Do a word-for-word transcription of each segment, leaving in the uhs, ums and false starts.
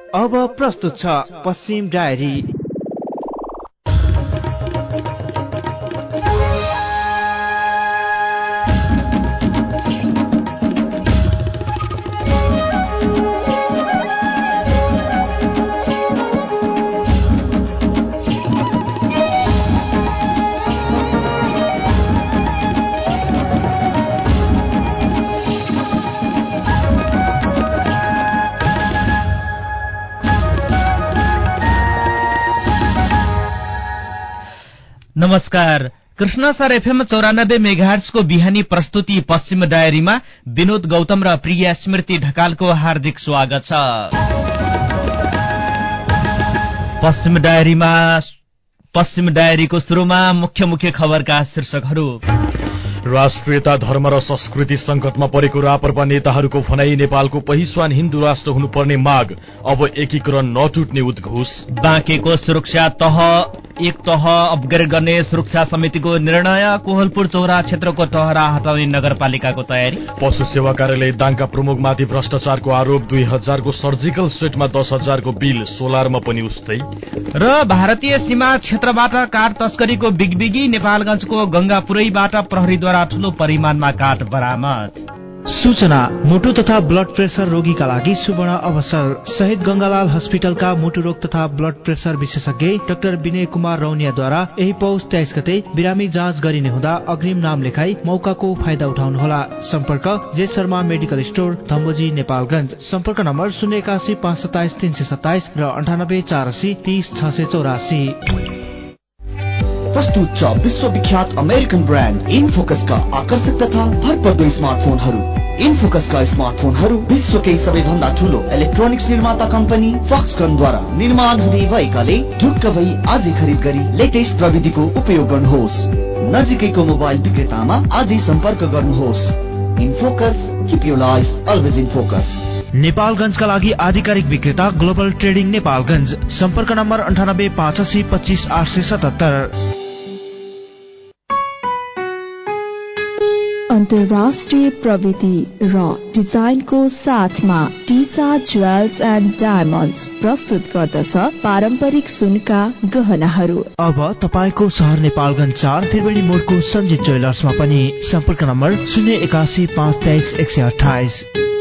अब प्रस्तुत छ पश्चिम डायरी। नमस्कार। कृष्णसर एफएम चौरानब्बे मेगाहर्ट्जको बिहानी प्रस्तुति पश्चिम डायरीमा विनोद गौतम र प्रिया स्मृति ढकालको हार्दिक स्वागत छ। पश्चिम डायरीमा पश्चिम डायरीको सुरुमा मुख्य मुख्य खबरका शीर्षकहरू। राष्ट्रियता धर्म र संस्कृति संकटमा परेको राप्रपा नेताहरूको भनाई। नेपालको पहिचान हिन्दू राष्ट्र हुनुपर्ने माग, अब एकीकरण नटुट्ने उद्घोष। बाँकेको सुरक्षा तह एक तह अपग्रेड गर्ने सुरक्षा समितिको निर्णय। कोहलपुर चौरा क्षेत्रको टहरा हटाउने नगरपालिकाको तयारी। पशु सेवा कार्यालय दाङका प्रमुखमाथि भ्रष्टाचारको आरोप। दुई हजारको सर्जिकल सेटमा दस हजारको बिल, सोलरमा पनि उस्तै। र भारतीय सीमा क्षेत्रबाट काठ तस्करीको बिगबिगी। नेपालगंजको गंगापुरैबाट प्रहरीद्वारा ठूलो परिमाणमा काठ बरामद। सूचना। मुटु तथा ब्लड प्रेसर रोगीका लागि सुवर्ण अवसर। शहीद गंगालाल हस्पिटलका मुटु रोग तथा ब्लड प्रेसर विशेषज्ञ डाक्टर विनय कुमार रौनियाद्वारा यही पौष तेइस गते बिरामी जाँच गरिने हुँदा अग्रिम नाम लेखाई मौकाको फाइदा उठाउनुहोला। सम्पर्क J Sharma medical store, Dhamboji, Nepalgunj. सम्पर्क नम्बर शून्य एकासी पाँच सत्ताइस तीन सय सत्ताइस र अन्ठानब्बे चार असी तीस छ सय चौरासी। प्रस्तुत छ विश्वविख्यात अमेरिकन ब्रान्ड इनफोकसका आकर्षक तथा भरपर्दो स्मार्टफोनहरू। इनफोकसका स्मार्टफोनहरू विश्वकै सबैभन्दा ठूलो इलेक्ट्रोनिक्स निर्माता कम्पनी फक्सकनद्वारा निर्माण हुने भएकाले ढुक्क भई आजै खरिद गरी लेटेस्ट प्रविधिको उपयोग गर्नुहोस्। नजिकैको मोबाइल विक्रेतामा आजै सम्पर्क गर्नुहोस्। InFocus, keep your life always in focus. नेपालगंजका लागि आधिकारिक विक्रेता ग्लोबल ट्रेडिङ नेपालगंज। सम्पर्क नम्बर अन्ठानब्बे पाँच असी पच्चीस आठ सय सतहत्तर। अन्तर्राष्ट्रिय प्रविधि र डिजाइनको साथमा टिसा ज्वेल्स एन्ड डायमन्ड्स प्रस्तुत गर्दछ पारम्परिक सुनका गहनाहरू। अब तपाईको शहर नेपालगञ्ज चार त्रिवेणी मोडको सञ्जित ज्वेलर्समा पनि। सम्पर्क नम्बर शून्य एकासी पाँच तेइस एक सय अठाइस।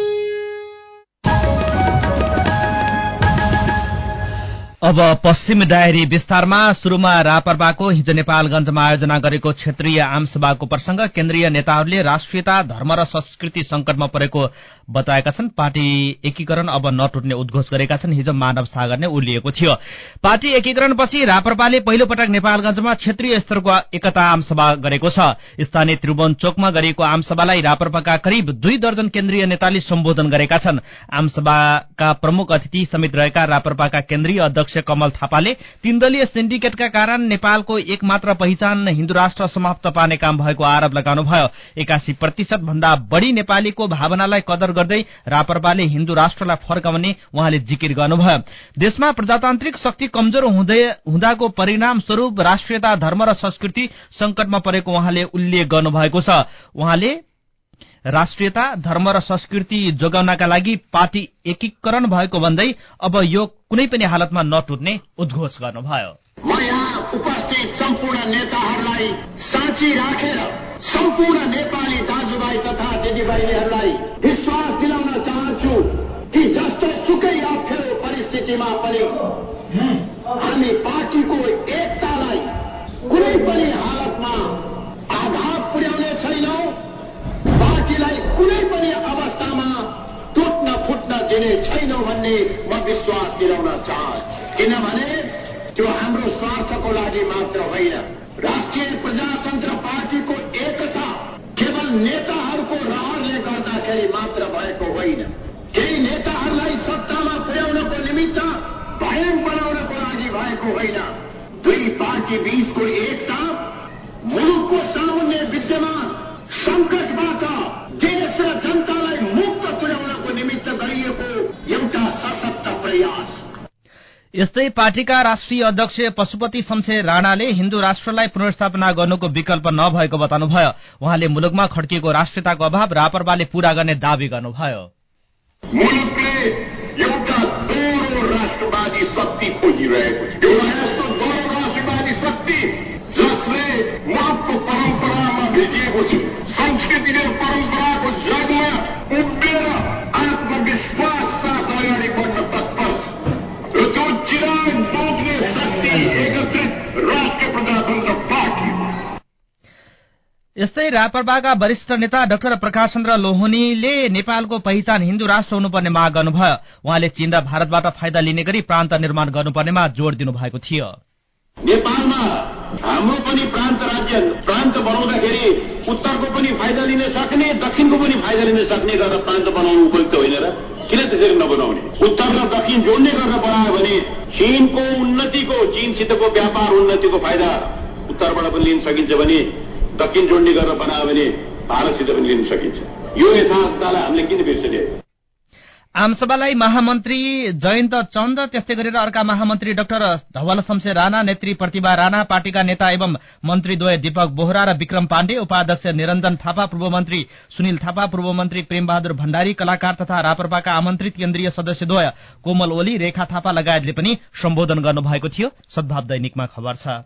अब पश्चिम डायरी विस्तारमा। सुरुमा रापरपाको हिजो नेपालगञ्जमा आयोजना गरेको क्षेत्रीय आमसभाको प्रसंग। केन्द्रीय नेताहरूले राष्ट्रियता, धर्म र संस्कृति संकटमा परेको बताएका छन्। पार्टी एकीकरण अब नटुट्ने उद्घोष गरेका छन्। हिजो मानव सागर नै उलिएको थियो। पार्टी एकीकरणपछि रापरपाले पहिलो पटक नेपालगञ्जमा क्षेत्रीय स्तरको एकता आमसभा गरेको छ। स्थानीय त्रिभुवन चोकमा गरिएको आमसभालाई रापरपाका करिब दुई दर्जन केन्द्रीय नेताले सम्बोधन गरेका छन्। आमसभाका प्रमुख अतिथि समेत रहेका रापरपाका केन्द्रीय अध्यक्ष कमल थापाले तीन दलीय सिन्डिकेटका कारण नेपालको एकमात्र पहिचान हिन्दू राष्ट्र समाप्त पार्ने काम भएको आरोप लगाउनुभयो। एकासी प्रतिशत भन्दा बढ़ी नेपालीको भावनालाई कदर गर्दै रापरपाले हिन्दू राष्ट्रलाई फर्काउने उहाँले जिकिर गर्नुभयो। देशमा प्रजातान्त्रिक शक्ति कमजोर हुँदै हुँदाको परिणाम स्वरूप राष्ट्रियता, धर्म र संस्कृति संकटमा परेको उहाँले उल्लेख गर्नुभएको छ। उहाँले राष्ट्रियता, धर्म र संस्कृति जोगाउनका लागि पार्टी एकीकरण भएको भन्दै अब यो कुनै पनि हालतमा नटुट्ने उद्घोष गर्नुभयो। म यहाँ उपस्थित सम्पूर्ण नेताहरूलाई साँची राखेर सम्पूर्ण नेपाली दाजुभाइ तथा दिदीबहिनीहरूलाई विश्वास दिलाउन चाहन्छु कि जस्तो सुकै अप्ठ्यारो परिस्थितिमा पनि हामी पार्टीको एकतालाई कुनै पनि हालतमा आघात पुर्याउने छैनौं। पार्टीलाई कुनै पनि अवस्थामा टुट्न फुट्न दिने छैनौं भन्ने म विश्वास दिलाउन चाहन्छु। किनभने त्यो हाम्रो स्वार्थको लागि मात्र होइन। राष्ट्रिय प्रजातन्त्र पार्टीको एकता केवल नेताहरूको रहरले गर्दाखेरि मात्र भएको होइन। केही नेताहरूलाई सत्तामा पुर्याउनको निमित्त भयङ बनाउनको लागि भएको होइन। दुई पार्टी बीचको एकता मुलुकको सामुन्ने विद्यमान संकटबाट देश र जनतालाई मुक्त तुल्याउनको निमित्त गरिएको एउटा सशक्त प्रयास। यस्तै पार्टीका राष्ट्रिय अध्यक्ष पशुपति शमशेर राणाले हिन्दू राष्ट्रलाई पुनर्स्थापना गर्नुको विकल्प नभएको बताउनुभयो। उहाँले मुलुकमा खड्किएको राष्ट्रियताको अभाव रापरपाले पूरा गर्ने दावी गर्नुभयो। मुलुकले एउटा दोहोरो सँगसँगै रापरपाका वरिष्ठ नेता डाक्टर प्रकाश चन्द्र लोहनीले नेपालको पहिचान हिन्दू राष्ट्र हुनुपर्ने माग गर्नुभयो। उहाँले चीन र भारतबाट फाइदा लिने गरी प्रान्त निर्माण गर्नुपर्नेमा जोड़ दिनुभएको थियो। नेपालमा हाम्रो पनि प्रान्त राज्य प्रान्त बनाउँदाखेरि उत्तरको पनि फाइदा लिन सक्ने दक्षिणको पनि फाइदा लिन सक्ने गरेर प्रान्त बनाउनु उपयुक्त होइन र? किन त्यसरी नबनाउने? उत्तर र दक्षिण जोड्ने गरेर बनायो भने चीनको उन्नतिको चीनसितको व्यापार उन्नतिको फाइदा उत्तरबाट पनि लिन सकिन्छ भने दक्षिण जोड्ने गरेर बनायो भने भारतसित पनि लिन सकिन्छ। यो यथार्थतालाई हामीले किन बिर्सने? आमसभालाई महामन्त्री जयन्त चन्द, त्यस्तै गरेर अर्का महामन्त्री डाक्टर धवल शमशेर राणा, नेत्री प्रतिभा राणा, पार्टीका नेता एवं मन्त्रीद्वय दीपक बोहरा र विक्रम पाण्डे, उपाध्यक्ष निरञ्जन थापा, पूर्व मन्त्री सुनिल थापा, पूर्व मन्त्री प्रेमबहादुर भण्डारी, कलाकार तथा रापरपाका आमन्त्रित केन्द्रीय सदस्यद्वय कोमल ओली, रेखा थापा लगायतले पनि सम्बोधन गर्नुभएको थियो। सद्भाव दैनिकमा खबर छ।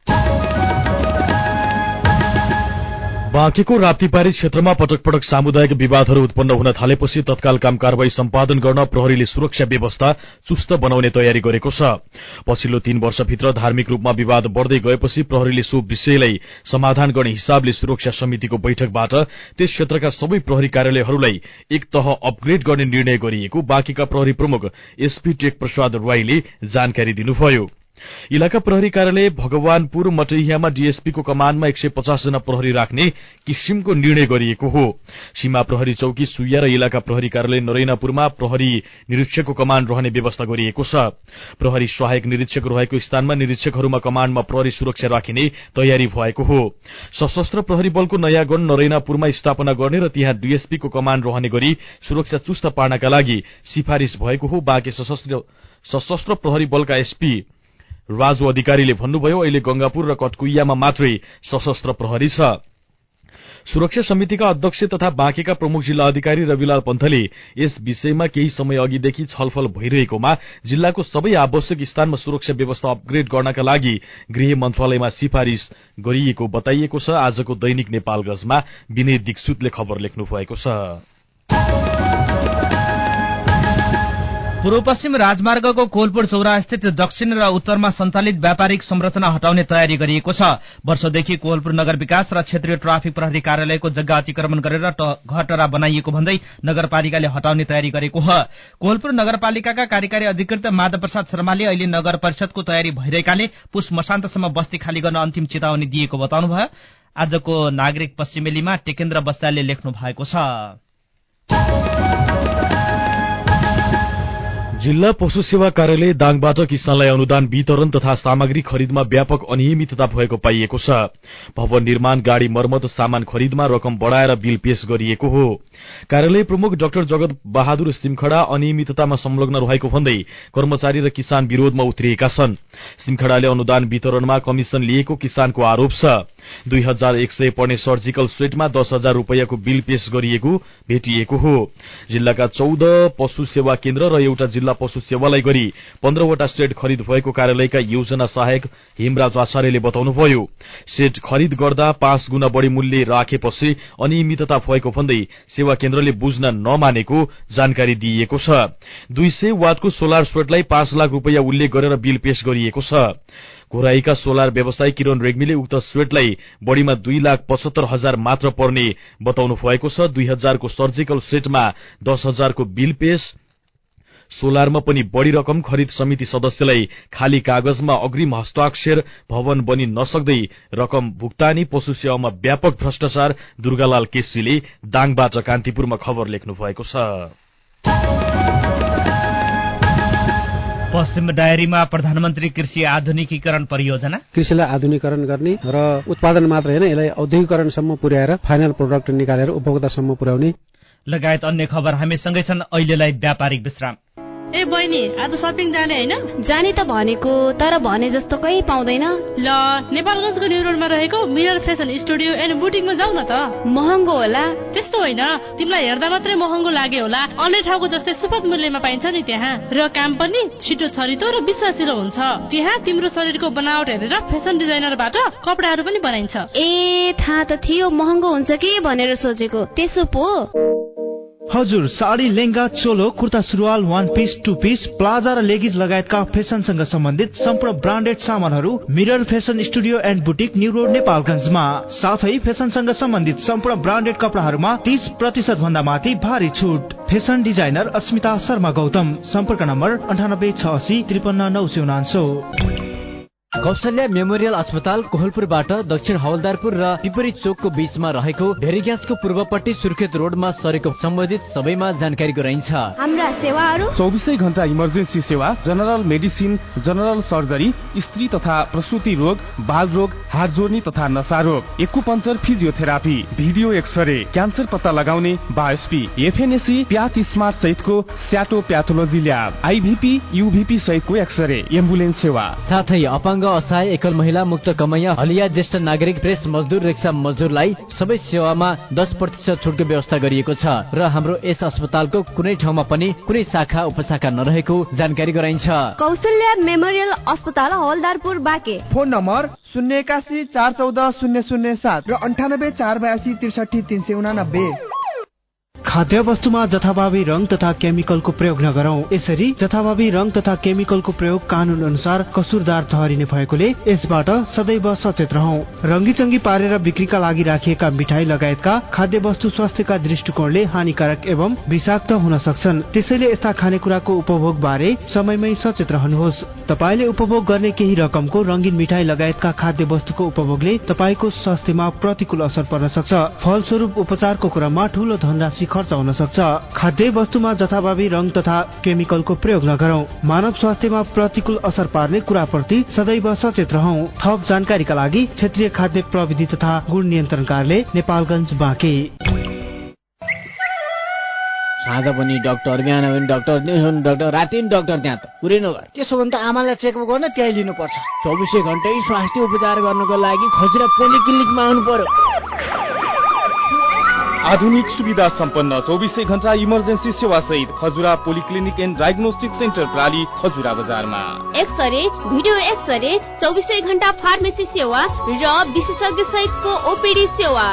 बाँकेको राप्तीपारी क्षेत्रमा पटक पटक सामुदायिक विवादहरू उत्पन्न हुन थालेपछि तत्काल काम कारवाही सम्पादन गर्न प्रहरीले सुरक्षा व्यवस्था चुस्त बनाउने तयारी गरेको छ। पछिल्लो तीन वर्षभित्र धार्मिक रूपमा विवाद बढ़दै गएपछि प्रहरीले सो विषयलाई समाधान गर्ने हिसाबले सुरक्षा समितिको बैठकबाट त्यस क्षेत्रका सबै प्रहरी कार्यालयहरूलाई एक तह अपग्रेड गर्ने निर्णय गरिएको बाँकेका प्रहरी प्रमुख एसपी टेक प्रसाद राईले जानकारी दिनुभयो। इलाका प्रहरी कार्यालय भगवानपुर मटैहियामा डीएसपीको कमानमा एक सय पचास जना प्रहरी राख्ने किसिमको निर्णय गरिएको हो। सीमा प्रहरी चौकी सुइया र इलाका प्रहरी कार्यालय नरैनापुरमा प्रहरी निरीक्षकको कमान रहने व्यवस्था गरिएको छ। प्रहरी सहायक निरीक्षक रहेको स्थानमा निरीक्षकहरूमा कमानमा प्रहरी सुरक्षा राखिने तयारी भएको हो। सशस्त्र प्रहरी बलको नयाँ गण नरैनापुरमा स्थापना गर्ने र त्यहाँ डीएसपीको कमान रहने गरी सुरक्षा चुस्त पार्नका लागि सिफारिश भएको हो। बाँके सशस्त्र सशस्त्र प्रहरी बलका एसपी राजु अधिकारीले भन्नुभयो, अहिले गंगापुर र कटकुइयामा मात्रै सशस्त्र प्रहरी छ। सुरक्षा समितिका अध्यक्ष तथा बाँकेका प्रमुख जिल्ला अधिकारी रविलाल पन्थले यस विषयमा केही समय अघिदेखि छलफल भइरहेकोमा जिल्लाको सबै आवश्यक स्थानमा सुरक्षा व्यवस्था अपग्रेड गर्नका लागि गृह मन्त्रालयमा सिफारिश गरिएको बताइएको छ। आजको दैनिक नेपाल गजमा विनय दीक्षितले खबर लेख्नु भएको छ। पूर्व पश्चिम राजमार्गको कोलपुर चौरा स्थित दक्षिण र उत्तरमा सञ्चालित व्यापारिक संरचना हटाउने तयारी गरिएको छ। वर्षौंदेखि कोलपुर नगर विकास र क्षेत्रीय ट्राफिक प्रहरी कार्यालयको जग्गा अतिक्रमण गरेर घरटरा बनाइएको भन्दै नगरपालिकाले हटाउने तयारी गरेको हो। कोलपुर नगरपालिकाका कार्यकारी अधिकृत माधव प्रसाद शर्माले अहिले नगर परिषदको तयारी भइरहेकाले पुष मसान्तसम्म बस्ती खाली गर्न अन्तिम चेतावनी दिएको बताउनुभयो। आजको नागरिक पश्चिमेलीमा टेकेन्द्र बस्यालले लेख्नु भएको छ। जिल्ला पशु सेवा कार्यालय दाङबाट किसानलाई अनुदान वितरण तथा सामग्री खरिदमा व्यापक अनियमितता भएको पाइएको छ। भवन निर्माण, गाड़ी मर्मत, सामान खरिदमा रकम बढ़ाएर बिल पेश गरिएको हो। कार्यालय प्रमुख डाक्टर जगत बहादुर सिमखडा अनियमिततामा संलग्न रहेको भन्दै कर्मचारी र किसान विरोधमा उत्रिएका छन्। सिमखडाले अनुदान वितरणमा कमिशन लिएको किसानको आरोप छ। दुई हजार एक सय पर्ने सर्जिकल सेटमा दस हजार रूपियाँको बिल पेश गरिएको भेटिएको हो। जिल्लाका चौध पशु सेवा केन्द्र र एउटा जिल्ला पशु सेवालाई गरी पन्ध्रवटा सेट खरिद भएको कार्यालयका योजना सहायक हेमराज आचार्यले बताउनुभयो। सेट खरिद गर्दा पाँच गुणा बढ़ी मूल्य राखेपछि अनियमितता भएको भन्दै सेवा केन्द्रले बुझ्न नमानेको जानकारी दिइएको छ। दुई सय वाटको सोलर सेटलाई पाँच लाख रूपियाँ उल्लेख गरेर बिल पेश गरिएको छ। घोराईका सोलर व्यवसायी किरण रेग्मीले उक्त सेटलाई बढ़ीमा दुई लाख पचहत्तर हजार मात्र पर्ने बताउनु भएको छ। दुई हजारको सर्जिकल सेटमा दस हजारको बिल पेश। सोलरमा पनि बढ़ी रकम खरिद समिति सदस्यलाई खाली कागजमा अग्रिम हस्ताक्षर, भवन बनि नसक्दै रकम भुक्तानी, पशु सेवामा व्यापक भ्रष्टाचार। दुर्गालाल केसीले दाङबाट कान्तिपुरमा खबर लेख्नु भएको छ। पश्चिम डायरीमा प्रधानमन्त्री कृषि आधुनिकीकरण परियोजना, कृषिलाई आधुनिकीकरण गर्ने र उत्पादन मात्र होइन, यसलाई औद्योगिकरणसम्म पुर्याएर फाइनल प्रोडक्ट निकालेर उपभोक्तासम्म पुर्याउने लगायत अन्य खबर हामीसँगै छन्। अहिलेलाई व्यापारिक विश्राम। ए बहिनी, आज शपिङ जाने होइन? जाने त भनेको, तर भने जस्तो कहीँ पाउँदैन। ल, नेपालगञ्जको न्यू रोडमा रहेको मिरर फेसन स्टुडियो एन्ड बुटिकमा जाऊ न त। महँगो होला? त्यस्तो होइन, तिमीलाई हेर्दा मात्रै महँगो लाग्यो होला। अन्य ठाउँको जस्तै सुपथ मूल्यमा पाइन्छ नि त्यहाँ, र काम पनि छिटो छरितो र विश्वासिलो हुन्छ। त्यहाँ तिम्रो शरीरको बनावट हेरेर फेसन डिजाइनरबाट कपडाहरू पनि बनाइन्छ। ए, थाहा त थियो महँगो हुन्छ कि भनेर सोचेको। त्यसो पो हजुर, साडी, लेङ्गा, चोलो, कुर्ता सुरुवाल, one piece, two piece, palazzo र लेगिज लगायतका फेसनसँग सम्बन्धित सम्पूर्ण ब्रान्डेड सामानहरू mirror fashion studio and boutique new road नेपालगञ्जमा। साथै फेसनसँग सम्बन्धित सम्पूर्ण ब्रान्डेड कपडाहरूमा तीस प्रतिशत भन्दा माथि भारी छुट। Fashion designer Asmita Sharma Gautam. सम्पर्क नम्बर अन्ठानब्बे छ असी त्रिपन्न नौ सय उनान्सौ। कौशल्या मेमोरियल अस्पताल कोहलपुरबाट दक्षिण हवलदारपुर र विपरीत चोकको बीचमा रहेको भेरी ग्यासको पूर्वपट्टि सुर्खेत रोडमा सरेको सम्बन्धित सबैमा जानकारी गराइन्छ। हाम्रा सेवाहरू चौबिसै घण्टा इमर्जेन्सी सेवा, जनरल मेडिसिन, जनरल सर्जरी, स्त्री तथा प्रसुति रोग, बाल रोग, हात जोड्ने तथा नशा रोग, acupuncture, physiotherapy, video x-ray, cancer पत्ता लगाउने, बायोस्पी, एफएनएसी, प्याथ स्मार्ट सहितको स्याटो प्याथोलोजी ल्याब, आइभीपी, युभीपी सहितको एक्सरे, एम्बुलेन्स सेवा। साथै अपाङ्ग, असहाय, एकल महिला, मुक्त कमैया, हलिया, ज्येष्ठ नागरिक, प्रेस मजदुर, रिक्सा मजदुरलाई सबै सेवामा दस प्रतिशत छुटको व्यवस्था गरिएको छ र हाम्रो यस अस्पतालको कुनै ठाउँमा पनि कुनै शाखा उपशाखा नरहेको जानकारी गराइन्छ। कौशल्या मेमोरियल अस्पताल हवलदारपुर बाँके। फोन नम्बर शून्य एकासी चार चौध शून्य शून्य सात र अन्ठानब्बे चार बयासी त्रिसठी तीन सय उनानब्बे। खाद्य वस्तुमा जथाभावी रंग तथा केमिकलको प्रयोग नगरौं। यसरी जथाभावी रंग तथा केमिकलको प्रयोग कानून अनुसार कसुरदार ठहरिने भएकोले यसबाट सदैव सचेत रहौं। रंगीचंगी पारेर बिक्रीका लागि राखिएका मिठाई लगायतका खाद्य वस्तु स्वास्थ्यका दृष्टिकोणले हानिकारक एवं विषाक्त हुन सक्छन्। त्यसैले यस्ता खानेकुराको उपभोग बारे समयमै सचेत रहनुहोस्। तपाईले उपभोग गर्ने केही रकमको रंगीन मिठाई लगायतका खाद्य वस्तुको उपभोगले तपाईको स्वास्थ्यमा प्रतिकूल असर पर्न सक्छ। फलस्वरूप उपचारको क्रममा ठूलो धनराशि खर्च हुन सक्छ। खाद्य वस्तुमा जथाभावी रंग तथा केमिकलको प्रयोग नगरौं। मानव स्वास्थ्यमा प्रतिकूल असर पार्ने कुराप्रति सदैव सचेत रहौं। थप जानकारीका लागि क्षेत्रीय खाद्य प्रविधि तथा गुण नियन्त्रण कार्यालय नेपालगञ्ज बाँके। साँझ पनि डाक्टर, बिहान पनि डाक्टर, डाक्टर, राति पनि डाक्टर, त्यहाँ त पुरै नगर। त्यसो भने त आमालाई चेकअप गर्न त्यही लिनुपर्छ। चौबिसै घण्टै स्वास्थ्य उपचार गर्नको लागि खजुरा पोलिक्लिनिकमा आउनु पर्यो। आधुनिक सुविधा सम्पन्न चौबिसै घण्टा इमर्जेन्सी सेवा सहित Khajura polyclinic and diagnostic centre प्राली खजुरा बजारमा। एक्सरे, भिडियो एक्सरे, चौबिसै घण्टा फार्मेसी सेवा र विशेषज्ञ सहितको ओपीडी सेवा।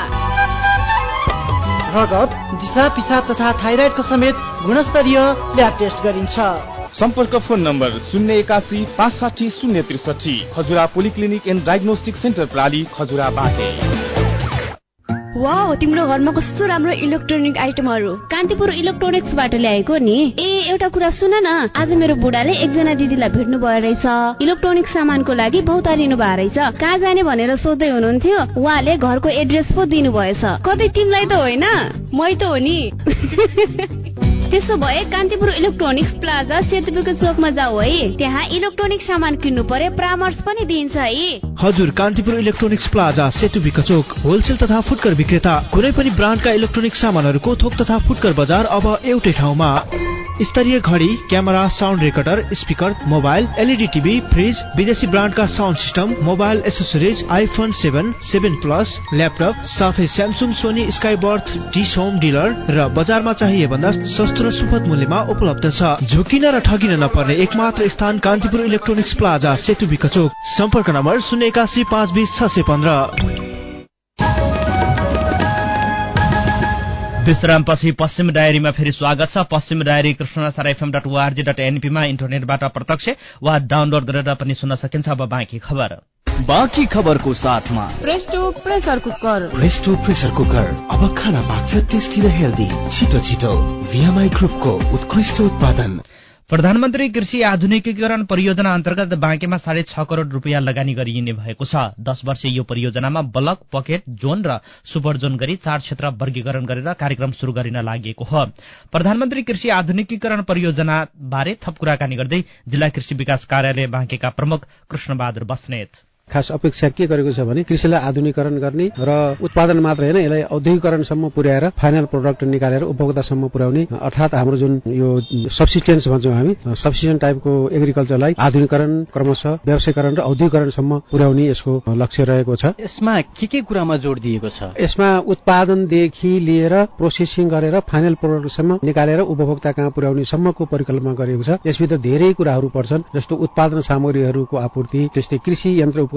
रगत, दिशा पिसाब तथा थाइराइडको समेत गुणस्तरीय ल्याब टेस्ट गरिन्छ। सम्पर्क फोन नम्बर शून्य एकासी पाँच साठी शून्य त्रिसठी। Khajura polyclinic and diagnostic centre प्राली खजुरा बाँके। वाउ, तिम्रो घरमा कस्तो राम्रो इलेक्ट्रोनिक आइटमहरू। कान्तिपुर इलेक्ट्रोनिक्सबाट ल्याएको नि। ए एउटा कुरा सुन न, आज मेरो बुढाले एकजना दिदीलाई भेट्नु भयो रहेछ। इलेक्ट्रोनिक सामानको लागि भौतारिनु भयो रहेछ। कहाँ जाने भनेर सोध्दै हुनुहुन्थ्यो। उहाँले घरको एड्रेस पो दिनु भएछ। कतै तिमीलाई त होइन? मै त हो नि। त्यसो भए कान्तिपुर इलेक्ट्रोनिक्स प्लाजा सेतुको चोकमा जाऊ है। त्यहाँ इलेक्ट्रोनिक सामान किन्नु परे परामर्श पनि दिन्छ है। हजुर, कान्तिपुर इलेक्ट्रोनिक्स प्लाजा सेतुको चोक होलसेल तथा फुटकर विक्रेता। कुनै पनि ब्रान्डका इलेक्ट्रोनिक सामानहरूको थोक तथा फुटकर बजार अब एउटै ठाउँमा। स्तरीय घडी, camera, sound recorder, speaker, mobile, LED TV, fridge, विदेशी ब्रान्डका sound system, mobile accessories, iPhone seven, seven plus, laptop, साथै Samsung, Sony, Skyworth, dish home dealer र बजारमा चाहिए भन्दा सस्तो र सुपथ मूल्यमा उपलब्ध छ। झुकिन र ठगिन नपर्ने एकमात्र स्थान कान्तिपुर इलेक्ट्रोनिक्स प्लाजा सेतुबिका चोक। सम्पर्क नम्बर शून्य एकासी पाँच बीस छ सय पन्ध्र। विश्रामपछि पश्चिम डायरीमा फेरि स्वागत छ। पश्चिम diary Krishnasar FM dot org dot एनपीमा इन्टरनेटबाट प्रत्यक्ष वा डाउनलोड गरेर पनि सुन्न सकिन्छ। अब बाँकी खबर बाँकी खबरको साथमा Presto pressure cooker. Presto pressure cooker अब खाना पाक्छ टेस्टी र हेल्दी। छिटो छिटो भिएमआई ग्रुपको उत्कृष्ट उत्पादन। प्रधानमन्त्री कृषि आधुनिकीकरण परियोजना अन्तर्गत बाँकेमा साढे छ करोड़ रूपियाँ लगानी गरिने भएको छ। दश वर्षीय यो परियोजनामा ब्लक, पकेट, जोन र सुपर जोन गरी चार क्षेत्र वर्गीकरण गरेर कार्यक्रम शुरू गरिन लागेको हो। प्रधानमन्त्री कृषि आधुनिकीकरण परियोजना बारे थप कुराकानी गर्दै जिल्ला कृषि विकास कार्यालय बाँकेका प्रमुख कृष्णबहादुर बस्नेत खास अपेक्षा के गरेको छ भने कृषिलाई आधुनिकीकरण गर्ने र उत्पादन मात्र हैन, यसलाई औद्योगिकरणसम्म पुर्याएर फाइनल प्रोडक्ट निकालेर उपभोक्तासम्म पुर्याउने, अर्थात हाम्रो जुन यो सब्सिस्टेन्स भन्छौं हामी, सब्सिस्टेन्स टाइपको एग्रिकल्चरलाई आधुनिकीकरण, क्रमशः व्यवसायीकरण र औद्योगिकरणसम्म पुर्याउने यसको लक्ष्य रहेको छ। यसमा के के कुरामा जोड दिएको छ? यसमा उत्पादनदेखि लिएर प्रोसेसिङ गरेर फाइनल प्रोडक्टसम्म निकालेर उपभोक्ता कहाँ पुर्याउने सम्मको परिकल्पना गरिएको छ। यसभित्र धेरै कुराहरू पर्छन्, जस्तो उत्पादन सामग्रीहरूको आपूर्ति, त्यस्तै कृषि यन्त्र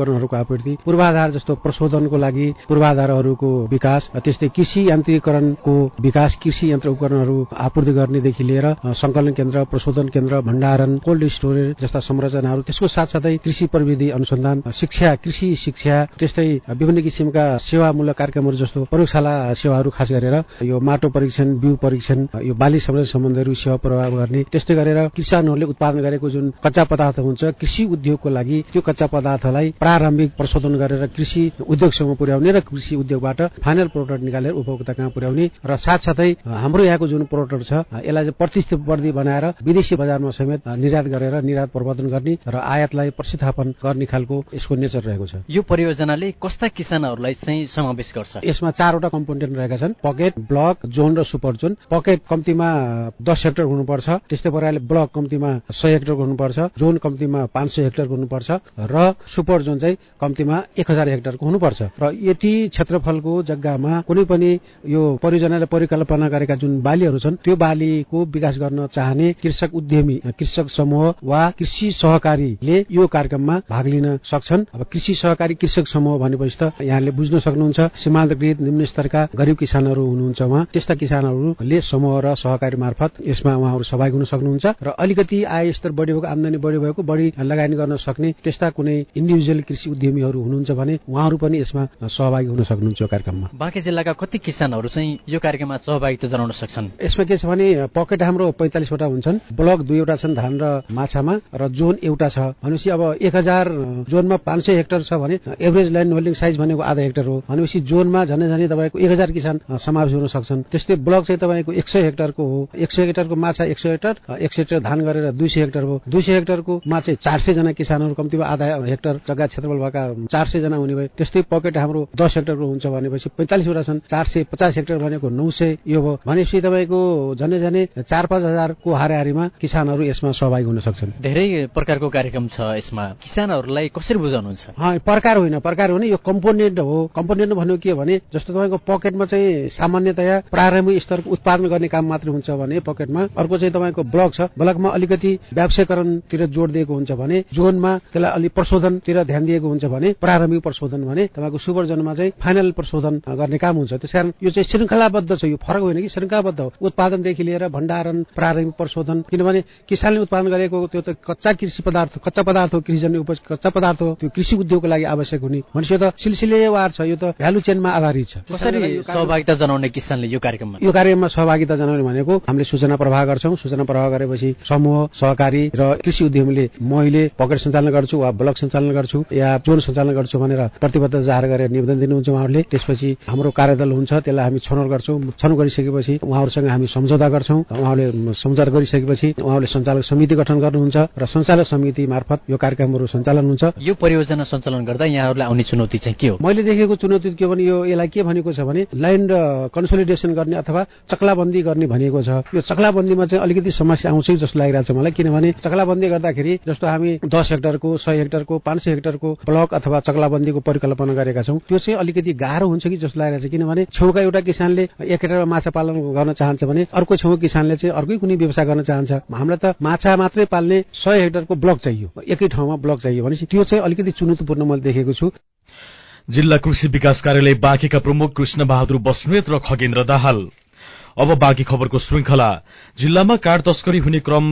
उपकरणहरूको आपूर्ति, पूर्वाधार जस्तो प्रशोधनको लागि पूर्वाधारहरूको विकास, त्यस्तै कृषि यान्त्रिकरणको विकास, कृषि यन्त्र उपकरणहरू आपूर्ति गर्नेदेखि लिएर संकलन केन्द्र, प्रशोधन केन्द्र, भण्डारण, कोल्ड स्टोरेज जस्ता संरचनाहरू, त्यसको साथसाथै कृषि प्रविधि अनुसन्धान, शिक्षा, कृषि शिक्षा, त्यस्तै विभिन्न किसिमका सेवामूलक कार्यक्रमहरू जस्तो प्रयोगशाला सेवाहरू, खास गरेर यो माटो परीक्षण, बिउ परीक्षण, यो बाली संरक्षण सम्बन्धहरू सेवा प्रवाह गर्ने, त्यस्तै गरेर किसानहरूले उत्पादन गरेको जुन कच्चा पदार्थ हुन्छ कृषि उद्योगको लागि त्यो कच्चा पदार्थलाई प्रारम्भिक प्रशोधन गरेर कृषि उद्योगसम्म पुर्याउने र कृषि उद्योगबाट फाइनल प्रोडक्ट निकालेर उपभोक्ता कहाँ पुर्याउने र साथसाथै हाम्रो यहाँको जुन प्रोडक्ट छ यसलाई चाहिँ प्रतिस्पर्धी बनाएर विदेशी बजारमा समेत निर्यात गरेर निर्यात प्रवर्धन गर्ने र आयातलाई प्रतिस्थापन गर्ने खालको यसको नेचर रहेको छ। यो परियोजनाले कस्ता किसानहरूलाई चाहिँ समावेश गर्छ? यसमा चारवटा कम्पोनेन्ट रहेका छन्, पकेट, ब्लक, जोन र सुपर जोन। पकेट कम्तीमा दस हेक्टर हुनुपर्छ, त्यस्तै प्रकारले ब्लक कम्तीमा सय हेक्टर हुनुपर्छ, जोन कम्तीमा पाँच सय हेक्टर हुनुपर्छ र सुपर जोन चाहिँ कम्तीमा एक हजार हेक्टरको हुनुपर्छ। र यति क्षेत्रफलको जग्गामा कुनै पनि यो परियोजनाले परिकल्पना गरेका जुन बालीहरू छन् त्यो बालीको विकास गर्न चाहने कृषक उद्यमी, कृषक समूह वा कृषि सहकारीले यो कार्यक्रममा भाग लिन सक्छन्। अब कृषि सहकारी कृषक समूह भनेपछि त यहाँले बुझ्न सक्नुहुन्छ सीमान्तकृत निम्न स्तरका गरिब किसानहरू हुनुहुन्छ, उहाँ त्यस्ता किसानहरूले समूह र सहकारी मार्फत यसमा उहाँहरू सहभागी हुन सक्नुहुन्छ र अलिकति आय स्तर बढी भएको, आम्दानी बढी भएको, बढी लगानी गर्न सक्ने त्यस्ता कुनै इन्डिभिजुअल कृषि उद्यमीहरू हुनुहुन्छ भने उहाँहरू पनि यसमा सहभागी हुन सक्नुहुन्छ यो कार्यक्रममा। बाँके जिल्लाका कति किसानहरू चाहिँ यो कार्यक्रममा सहभागिता जनाउन सक्छन्? यसमा के छ भने पकेट हाम्रो पैंतालीसवटा हुन्छन्, ब्लक दुईवटा छन् धान र माछामा, र जोन एउटा छ। भनेपछि अब एक हजार जोनमा पाँच सय हेक्टर छ भने एभरेज ल्यान्ड होल्डिङ साइज भनेको आधा हेक्टर हो। भनेपछि जोनमा झनै झनै तपाईँको एक हजार किसान समावेश हुन सक्छन्। त्यस्तै ब्लक चाहिँ तपाईँको एक सय हेक्टरको हो, एक सय हेक्टरको माछा एक सय हेक्टर, एक सय हेक्टर धान गरेर दुई सय हेक्टर हो। दुई सय हेक्टरको मा चाहिँ चार सय जना किसानहरू कम्तीमा आधा हेक्टर जग्गा क्षेत्रफल भएका चार सय जना हुने भए। त्यस्तै पकेट हाम्रो दस हेक्टरको हुन्छ भनेपछि पैंतालिसवटा छन्, चार सय पचास हेक्टर भनेको नौ सय यो भयो। भनेपछि तपाईँको झनै झनै चार पाँच हजारको हाराहारीमा किसानहरू यसमा सहभागी हुन सक्छन्। धेरै प्रकारको कार्यक्रम छ यसमा, किसानहरूलाई कसरी बुझाउनुहुन्छ? प्रकार होइन, प्रकार होइन, यो कम्पोनेन्ट हो। कम्पोनेन्ट भन्नु के भने जस्तो तपाईँको पकेटमा चाहिँ सामान्यतया प्रारम्भिक स्तरको उत्पादन गर्ने काम मात्रै हुन्छ भने पकेटमा, अर्को चाहिँ तपाईँको ब्लक छ, ब्लकमा अलिकति व्यावसायीकरणतिर जोड दिएको हुन्छ भने, जोनमा त्यसलाई अलिक प्रशोधनतिर ध्यान दिएको हुन्छ भने, प्रारम्भिक प्रशोधन भने तपाईँको सुपर जोनमा चाहिँ फाइनल प्रशोधन गर्ने काम हुन्छ। त्यसकारण यो चाहिँ श्रृङ्खलाबद्ध छ, यो फरक होइन कि श्रृङ्खलाबद्ध हो, उत्पादनदेखि लिएर भण्डारण, प्रारम्भिक प्रशोधन। किनभने किसानले उत्पादन गरेको त्यो त कच्चा कृषि पदार्थ कच्चा पदार्थ हो, कृषिजन्य उपज कच्चा पदार्थ हो, त्यो कृषि उद्योगको लागि आवश्यक हुने भनेपछि त सिलसिलेवार छ, यो त भ्यालु चेनमा आधारित छ। कसरी सहभागिता जनाउने किसानले यो कार्यक्रममा? यो कार्यक्रममा सहभागिता जनाउने भनेको हामीले सूचना प्रवाह गर्छौं, सूचना प्रवाह गरेपछि समूह, सहकारी र कृषि उद्यमीले मैले पकेट सञ्चालन गर्छु वा ब्लक सञ्चालन गर्छु या जोन सञ्चालन गर्छु भनेर प्रतिबद्धता जाहेर गरेर निवेदन दिनुहुन्छ उहाँहरूले। त्यसपछि हाम्रो कार्यदल हुन्छ, त्यसलाई हामी छनौट गर्छौं। छनौट गरिसकेपछि उहाँहरूसँग हामी सम्झौता गर्छौं। उहाँहरूले सम्झौता गरिसकेपछि उहाँहरूले सञ्चालक समिति गठन गर्नुहुन्छ र सञ्चालक समिति मार्फत यो कार्यक्रमहरू सञ्चालन हुन्छ। यो परियोजना सञ्चालन गर्दा यहाँहरूलाई आउने चुनौती चाहिँ के हो? मैले देखेको चुनौती के भने यो यसलाई के भनेको छ भने ल्यान्ड कन्सोलिडेसन गर्ने अथवा चक्लाबन्दी गर्ने भनिएको छ। यो चक्लाबन्दीमा चाहिँ अलिकति समस्या आउँछ जस्तो लागिरहेको छ मलाई, किनभने चक्लाबन्दी गर्दाखेरि जस्तो हामी दस हेक्टरको, सय हेक्टरको, पाँच सय हेक्टरको ब्लक अथवा चक्लाबन्दीको परिकल्पना गरेका छौं, त्यो चाहिँ अलिकति गाह्रो हुन्छ कि जस्तो लागिरहेको छ। किनभने छेउका एउटा किसानले एक हेक्टरमा माछा पालन गर्न चाहन्छ भने अर्को छेउ किसानले चाहिँ अर्कै कुनै व्यवसाय गर्न चाहन्छ। हामीलाई त माछा मात्रै पाल्ने सय हेक्टरको ब्लक चाहियो, एकै ठाउँमा ब्लक चाहियो भनेपछि त्यो चाहिँ अलिकति चुनौतीपूर्ण मैले देखेको छु। जिल्ला कृषि विकास कार्यालय बाँकेका प्रमुख कृष्ण बहादुर बस्नेत र खगेन्द्र दाहाल। अब बाँकी खबरको श्रृंखला। जिल्लामा काठ तस्करी हुने क्रम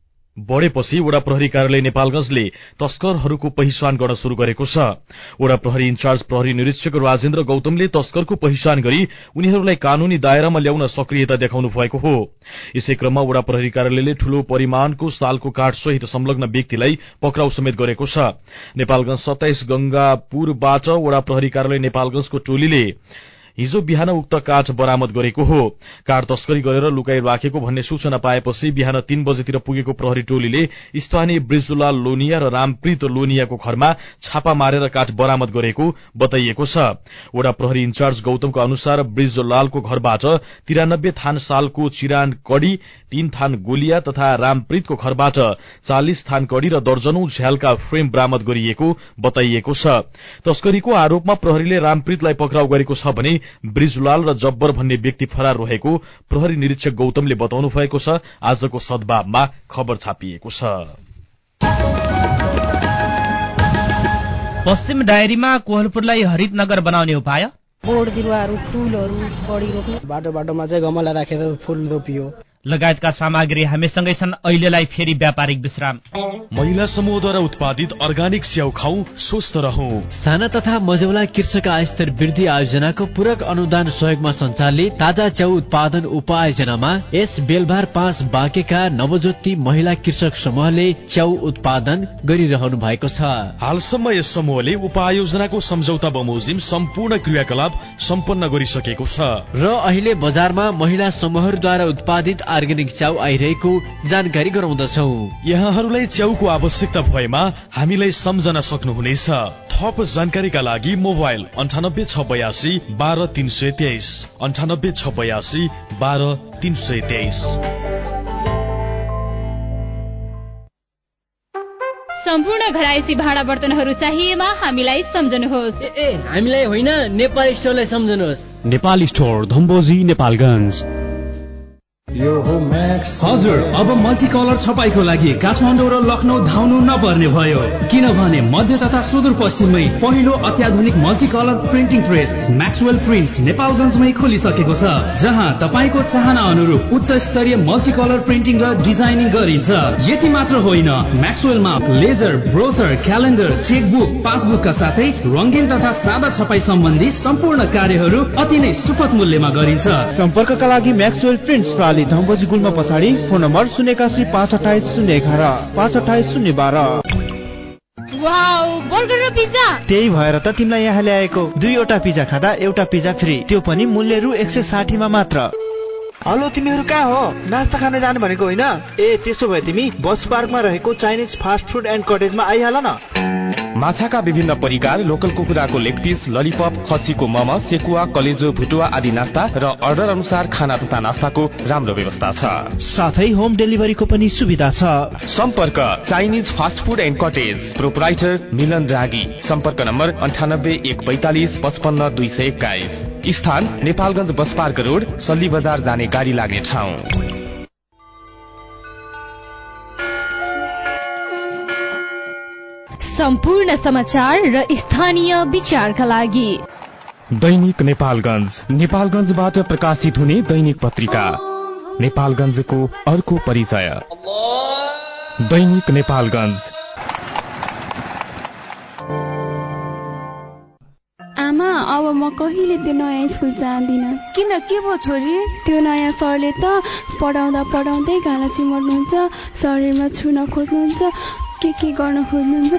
बढेपछि वडा प्रहरी कार्यालय नेपालगंजले तस्करहरूको पहिचान गर्न शुरू गरेको छ। वडा प्रहरी इन्चार्ज प्रहरी निरीक्षक राजेन्द्र गौतमले तस्करको पहिचान गरी उनीहरूलाई कानूनी दायरामा ल्याउन सक्रियता देखाउनु भएको हो। यसै क्रममा वडा प्रहरी कार्यालयले ठूलो परिमाणको सालको काठ सहित संलग्न व्यक्तिलाई पक्राउ समेत गरेको छ। नेपालगंज सत्ताइस गंगापुरबाट वडा प्रहरी कार्यालय नेपालगंजको टोलीले हिजो बिहान उक्त काठ बरामद गरेको हो। काठ तस्करी गरेर लुकाई राखेको भन्ने सूचना पाएपछि बिहान तीन बजेतिर पुगेको प्रहरी टोलीले स्थानीय ब्रिजुलाल लोनिया र रामप्रीत लोनियाको घरमा छापा मारेर काठ बरामद गरेको बताइएको छ। वडा प्रहरी इन्चार्ज गौतमको अनुसार ब्रिजुलालको घरबाट तिरानब्बे थान सालको चिरान कडी, तीन थान गोलिया तथा रामप्रीतको घरबाट चालिस थान कडी र दर्जनौं झ्यालका फ्रेम बरामद गरिएको बताइएको छ। तस्करीको आरोपमा प्रहरीले रामप्रीतलाई पक्राउ गरेको छ भने ब्रिजुलाल र जब्बर भन्ने व्यक्ति फरार रहेको प्रहरी निरीक्षक गौतमले बताउनु भएको छ। आजको सद्भावमा खबर छापिएको छ। पश्चिम डायरीमा कोहलपुरलाई हरित नगर बनाउने उपाय, बोट बिरुवाहरू फुलहरू बढी रोप्ने, बाटो बाटोमा चाहिँ गमला राखेर फुल रोपियो लगायतका सामग्री हामीसँगै छन्। अहिलेलाई फेरि व्यापारिक विश्राम। महिला समूहद्वारा उत्पादित अर्गानिक स्याउ खाऊ, स्वस्थ रहौं। साना तथा मझौला कृषक आय स्तर वृद्धि आयोजनाको पूरक अनुदान सहयोगमा सञ्चालित ताजा च्याउ उत्पादन उपआयोजनामा यस बेलबार पाँच बाँकेका नवज्योति महिला कृषक समूहले च्याउ उत्पादन गरिरहनु भएको छ। हालसम्म यस समूहले उपआयोजनाको सम्झौता बमोजिम सम्पूर्ण क्रियाकलाप सम्पन्न गरिसकेको छ र अहिले बजारमा महिला समूहहरूद्वारा उत्पादित अर्ग्यानिक च्याउ आइरहेको जानकारी गराउँदछौ। यहाँहरूलाई च्याउको आवश्यकता भएमा हामीलाई सम्झन सक्नुहुनेछ। थप जानकारीका लागि मोबाइल अन्ठानब्बे छ बयासी बाह्र तीन सय तेइस अन्ठानब्बे छ बयासी बाह्र तीन सय तेइस। सम्पूर्ण घरायसी भाडा बर्तनहरू चाहिएमा हामीलाई सम्झनुहोस्। ए हामीलाई होइन, नेपाल स्टोरलाई सम्झनुहोस्। नेपाल स्टोर, धम्बोजी, नेपालगञ्ज। यो हो म्याक्स। हजुर, अब मल्टी कलर छपाईको लागि काठमाडौँ र लखनऊ धाउनु नपर्ने भयो, किनभने मध्य तथा सुदूरपश्चिममै पहिलो अत्याधुनिक multi colour printing press Maxwell prints नेपालगञ्जमै खोलिसकेको छ, जहाँ तपाईँको चाहना अनुरूप उच्च स्तरीय मल्टी कलर प्रिन्टिङ र डिजाइनिङ गरिन्छ। यति मात्र होइन, म्याक्सवेलमा लेजर, ब्रोसर, क्यालेन्डर, चेकबुक, पासबुकका साथै रङ्गीन तथा सादा छपाई सम्बन्धी सम्पूर्ण कार्यहरू अति नै सुपथ मूल्यमा गरिन्छ। सम्पर्कका लागि म्याक्सवेल प्रिन्ट्स धम्बोजी गुल्मा पछाडि, फोन नम्बर शून्य एकासी पाँच अठाइस शून्य एघार पाँच अठाइस शून्य बाह्र। वाउ, बर्गर र पिज्जा। त्यही भएर त तिमीलाई यहाँ ल्याएको। दुईवटा पिज्जा खाँदा एउटा पिज्जा फ्री, त्यो पनि मूल्य रु एक सय साठीमा मात्र। हेलो, तिमीहरू कहाँ हो? नास्ता खान जाने भनेको होइन? ए त्यसो भए तिमी बस पार्कमा रहेको चाइनिज फास्ट फुड एन्ड कटेजमा आइहाल न। माछाका विभिन्न परिकार, लोकल कुखुराको लेग पिस, ललिपप, खसीको मम, सेकुवा, कलेजो, भुटुवा आदि नास्ता र अर्डर अनुसार खाना तथा नास्ताको राम्रो व्यवस्था छ। साथै होम डेलिभरीको पनि सुविधा छ। सम्पर्क Chinese fast food and cottage, proprietor Milan Ragi. सम्पर्क नम्बर अन्ठानब्बे एक बैतालिस पचपन्न दुई सय एक्काइस। स्थान Nepalgunj bus park road, Salli बजार जाने गाडी लाग्ने ठाउँ। सम्पूर्ण समाचार र स्थानीय विचारका लागि दैनिक नेपालगञ्ज, नेपालगञ्जबाट प्रकाशित हुने दैनिक पत्रिका, नेपालगञ्जको अर्को परिचय। दैनिक नेपालगञ्ज। आमा, अब म कहिले त्यो नयाँ स्कुल जाँदिनँ। किन, के भयो छोरी? त्यो नयाँ सरले त पढाउँदा पढाउँदै गाला चिमर्नुहुन्छ, शरीरमा छुन खोज्नुहुन्छ, के के गर्न खोज्नुहुन्छ।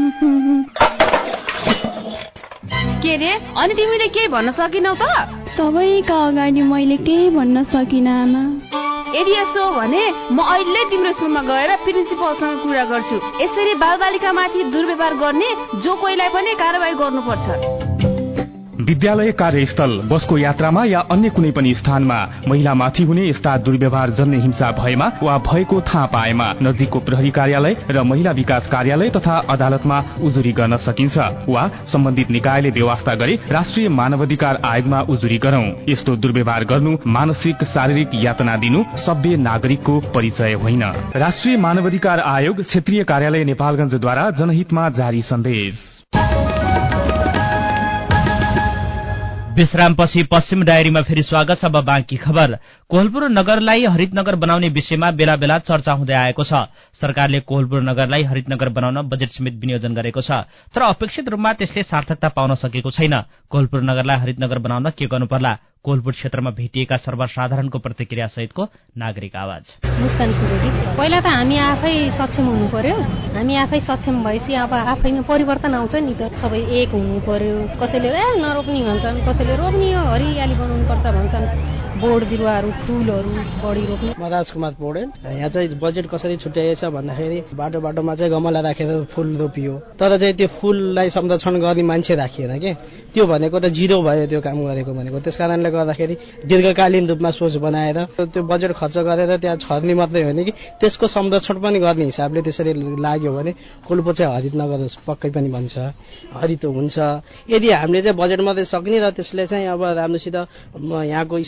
के रे, अनि तिमीले केही भन्न सकिनौ त? सबैका अगाडि मैले केही भन्न सकिनँ आमा। यदि यसो भने म अहिले तिम्रो स्कुलमा गएर प्रिन्सिपलसँग कुरा गर्छु। यसरी बालबालिकामाथि दुर्व्यवहार गर्ने जो कोहीलाई पनि कारबाही गर्नुपर्छ। विद्यालय, कार्यस्थल, बसको यात्रामा या अन्य कुनै पनि स्थानमा महिलामाथि हुने यस्ता दुर्व्यवहार जन्य हिंसा भएमा वा भएको थाहा पाएमा नजिकको प्रहरी कार्यालय र महिला विकास कार्यालय तथा अदालतमा उजुरी गर्न सकिन्छ वा सम्बन्धित निकायले व्यवस्था गरे राष्ट्रिय मानवाधिकार आयोगमा उजुरी गरौं। यस्तो दुर्व्यवहार गर्नु, मानसिक शारीरिक यातना दिनु सभ्य नागरिकको परिचय होइन। राष्ट्रिय मानवाधिकार आयोग, क्षेत्रीय कार्यालय नेपालगञ्जद्वारा जनहितमा जारी सन्देश। विश्रामपछि पश्चिम डायरीमा फेरि स्वागत छ। अब बाँकी खबर। कोहलपुर नगरलाई हरित नगर बनाउने विषयमा बेला बेला चर्चा हुँदै आएको छ। सरकारले कोहलपुर नगरलाई हरित नगर बनाउन बजेट समेत विनियोजन गरेको छ, तर अपेक्षित रूपमा त्यसले सार्थकता पाउन सकेको छैन। कोहलपुर नगरलाई हरित नगर बनाउन के गर्नु पर्ला? कोहलपुर क्षेत्रमा भेटिएका सर्वसाधारणको प्रतिक्रिया सहितको नागरिक आवाज। मुस्कान सुवेदी। पहिला त हामी आफै सक्षम हुनु पर्यो। हामी आफै सक्षम भएपछि अब आफैमा परिवर्तन आउँछ नि त। सबै एक हुनु पर्यो। कसैले ए नरोप्ने भन्छन्, कसैले रोप्ने हो, हरियाली बनाउनु पर्छ भन्छन्। बोट बिरुवाहरू फुलहरू बढी रोप्ने। म राजकुमार पौडेल। यहाँ चाहिँ बजेट कसरी छुट्याइएछ भन्दाखेरि बाटो बाटोमा चाहिँ गमला राखेर फुल रोपियो, तर चाहिँ त्यो फुललाई संरक्षण गर्ने मान्छे राखिएन के। त्यो भनेको त जिरो भयो त्यो काम गरेको भनेको। त्यस कारणले गर्दाखेरि दीर्घकालीन रूपमा सोच बनाएर त्यो बजेट खर्च गरेर त्यहाँ छर्ने मात्रै होइन कि त्यसको संरक्षण पनि गर्ने हिसाबले त्यसरी लाग्यो भने कोहलपुर चाहिँ हरित नगर पक्कै पनि भन्छ, हरित हुन्छ। यदि हामीले चाहिँ बजेट मात्रै सक्ने र त्यसले चाहिँ अब राम्रोसित यहाँको स्थानीय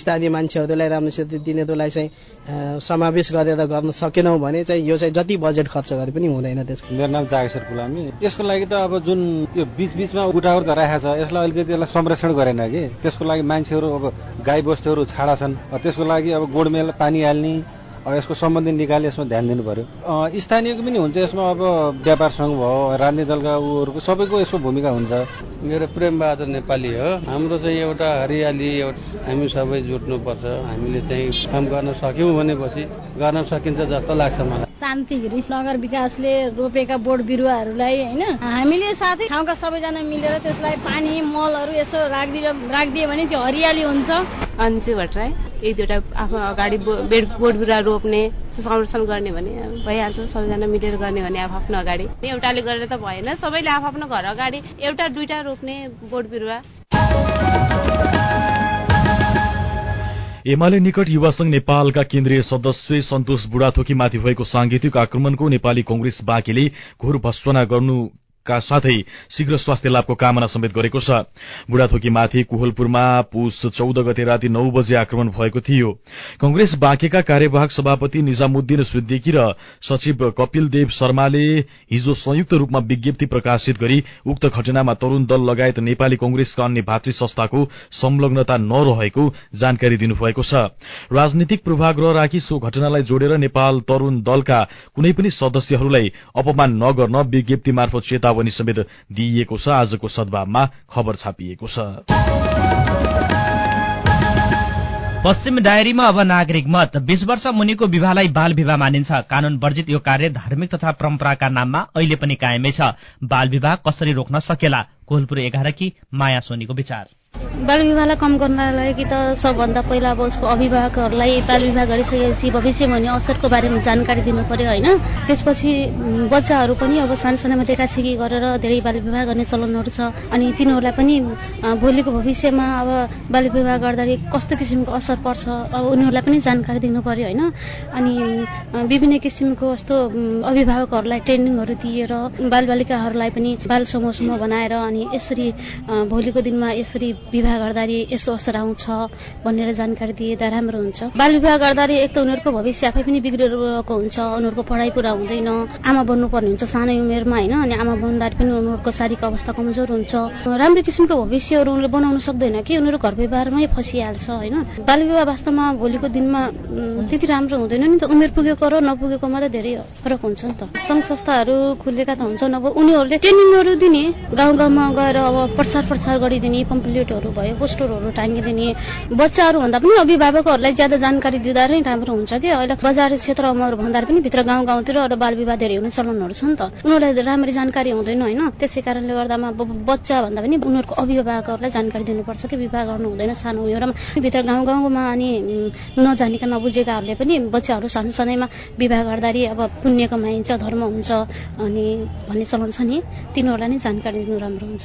मान्छेहरूलाई राम्रोसित तिनीहरूलाई चाहिँ समावेश गरेर गर्न सकेनौँ भने चाहिँ यो चाहिँ जति बजेट खर्च गरे पनि हुँदैन। त्यसको मेरो नाम जागेश्वर गुलामी। यसको लागि त अब जुन त्यो बीच बीचमा उठाउट राखेको छ यसलाई अलिकति यसलाई संरक्षण गरेन कि, त्यसको लागि मान्छेहरू अब गाई बस्तुहरू छाडा छन्, त्यसको लागि अब गोडमेल पानी हाल्ने यसको सम्बन्धित निकाले यसमा ध्यान दिनु पर्यो। स्थानीयको पनि हुन्छ यसमा, अब व्यापार सङ्घ भयो, राजनीतिक दलका उहरूको सबैको यसको भूमिका हुन्छ। मेरो प्रेम बहादुर नेपाली हो। हाम्रो चाहिँ एउटा हरियाली हामी सबै जुट्नुपर्छ। हामीले चाहिँ काम गर्न सक्यौँ भनेपछि गर्न सकिन्छ जस्तो लाग्छ मलाई। शान्तिगिरी नगर विकासले रोपेका बोट बिरुवाहरूलाई होइन हामीले साथै ठाउँका सबैजना मिलेर त्यसलाई पानी मलहरू यसो राखिदियो राखिदियो भने त्यो हरियाली हुन्छ। अन्जु भट्टराई एक दुईवटा आफ्नो अगाडि बोट बिरुवा रोप्ने संरक्षण गर्ने भने भइहाल्छ। सबैजना मिलेर गर्ने भने आफ्नो अगाडि एउटाले गरेर त भएन, सबैले आफ्नो घर अगाडि एउटा दुईटा रोप्ने बोट बिरुवा। एमाले निकट युवा संघ नेपालका केन्द्रीय सदस्य सन्तोष बुढाथोकीमाथि भएको सांगीतिक आक्रमणको नेपाली कंग्रेस बाँकीले घोर भर्त्सना गर्नु का साथै शीघ्र स्वास्थ्य लाभको कामना समेत गरेको छ। बुढाथोकीमाथि कोहलपुरमा पुस चौध गते राति नौ बजे आक्रमण भएको थियो। कंग्रेस बाँकेका कार्यवाहक सभापति निजामुद्दिन सिद्दिकी र सचिव कपिल देव शर्माले हिजो संयुक्त रूपमा विज्ञप्ति प्रकाशित गरी उक्त घटनामा तरूण दल लगायत नेपाली कंग्रेसका अन्य भातृ संस्थाको संलग्नता नरहेको जानकारी दिनुभएको छ। राजनीतिक पूर्वाग्रह राखी सो घटनालाई जोडेर नेपाल तरूण दलका कुनै पनि सदस्यहरूलाई अपमान नगर्न विज्ञप्ति मार्फत चेता पनि समेत दिइएको छ। आजको सद्भावमा खबर छापिएको छ। पश्चिम डायरीमा अब नागरिक मत। बीस वर्ष मुनिको विवाहलाई बाल विवाह मानिन्छ। कानून वर्जित यो कार्य धार्मिक तथा परम्पराका नाममा अहिले पनि कायमै छ। बाल विवाह कसरी रोक्न सकेला? कोहलपुर एघार की माया सोनीको विचार। बाल विवाहलाई कम गर्नका लागि त सबभन्दा पहिला अब उसको अभिभावकहरूलाई बाल विवाह गरिसकेपछि भविष्यमा हुने असरको बारेमा जानकारी दिनु पर्यो होइन। त्यसपछि बच्चाहरू पनि अब सानो सानोमा देखासेखी गरेर धेरै बाल विवाह गर्ने चलनहरू छ। अनि तिनीहरूलाई पनि भोलिको भविष्यमा अब बाल विवाह गर्दाखेरि कस्तो किसिमको असर पर्छ अब उनीहरूलाई पनि जानकारी दिनु पर्यो होइन। अनि विभिन्न किसिमको यस्तो अभिभावकहरूलाई ट्रेनिङहरू दिएर बालबालिकाहरूलाई पनि बाल समूह समूह बनाएर अनि यसरी भोलिको दिनमा यसरी विवाह गर्दाखेरि यस्तो असर आउँछ भनेर जानकारी दिँदा राम्रो हुन्छ। बाल विवाह गर्दाखेरि एक त उनीहरूको भविष्य आफै पनि बिग्रेको हुन्छ, उनीहरूको पढाइ पुरा हुँदैन, आमा बन्नुपर्ने हुन्छ सानो उमेरमा होइन। अनि आमा बन्दाखेरि पनि उनीहरूको शारीरिक अवस्था कमजोर हुन्छ, राम्रो किसिमको भविष्यहरू उनीहरूले बनाउन सक्दैन कि उनीहरू घर व्यवहारमै फसिहाल्छ होइन। बाल विवाह वास्तवमा भोलिको दिनमा त्यति राम्रो हुँदैन नि त। उमेर पुगेको र नपुगेकोमा त धेरै फरक हुन्छ नि त। सङ्घ संस्थाहरू खुलेका त हुन्छन्, अब उनीहरूले ट्रेनिङहरू दिने, गाउँ गाउँमा गएर अब प्रचार प्रचार गरिदिने, पम्पलेटहरू भयो, पोस्टरहरू टाँगिदिने, बच्चाहरू भन्दा पनि अभिभावकहरूलाई ज्यादा जानकारी दिँदा नै राम्रो हुन्छ कि। अहिले बजार क्षेत्रमा भन्दा पनि भित्र गाउँ गाउँतिर अरू बाल विवाह धेरै हुने चलनहरू छ नि त। उनीहरूलाई राम्ररी जानकारी हुँदैन होइन। त्यसै कारणले गर्दामा बच्चा भन्दा पनि उनीहरूको अभिभावकहरूलाई जानकारी दिनुपर्छ कि विवाह गर्नु हुँदैन सानो उमेरमा। भित्र गाउँ गाउँमा अनि नजानेका नबुझेकाहरूले पनि बच्चाहरू सानो सानैमा विवाह गर्दाखेरि अब पुण्य कमाइन्छ, धर्म हुन्छ अनि भन्ने चलन छ नि, तिनीहरूलाई नै जानकारी दिनु राम्रो हुन्छ।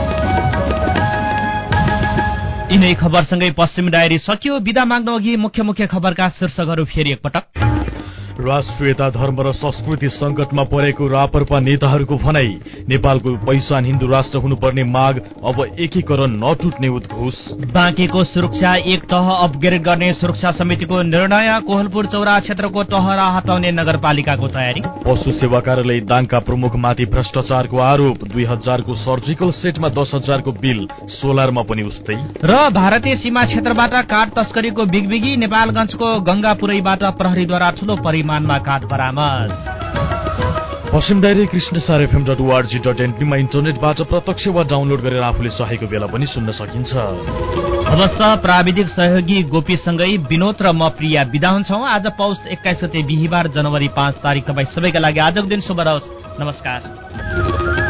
यिनै खबरसँगै पश्चिम डायरी सकियो। बिदा माग्नु अघि मुख्य मुख्य खबरका शीर्षकहरू फेरि एकपटक। राष्ट्रियता धर्म र संस्कृति संकटमा परेको रापरपा नेताहरूको भनाई। नेपालको पहिचान हिन्दू राष्ट्र हुनुपर्ने माग अब एकीकरण नटुट्ने उद्घोष। बाँकेको सुरक्षा एक तह अपग्रेड गर्ने सुरक्षा समितिको निर्णय। कोहलपुर चौरा क्षेत्रको टहरा हटाउने नगरपालिकाको तयारी। पशु सेवा कार्यालय दाङका प्रमुखमाथि भ्रष्टाचारको आरोप। दुई हजारको सर्जिकल सेटमा दस हजारको बिल। सोलरमा पनि उस्तै। र भारतीय सीमा क्षेत्रबाट काठ तस्करीको बिगबिगी। नेपालगञ्जको गंगापुरैबाट प्रहरीद्वारा ठूलो मानमा काठ बरामद। पश्चिम diary Krishnasar FM dot org dot एनपीमा इन्टरनेटबाट प्रत्यक्ष वा डाउनलोड गरेर आफूले चाहेको बेला पनि सुन्न सकिन्छ। अवस्थ प्राविधिक सहयोगी गोपीसँगै विनोद र म प्रिया बिदा हुन्छौं। आज पौष एक्काइस गते बिहिबार जनवरी पाँच तारिक तपाईँ सबैका लागि आजको दिन शुभ रहोस्। नमस्कार।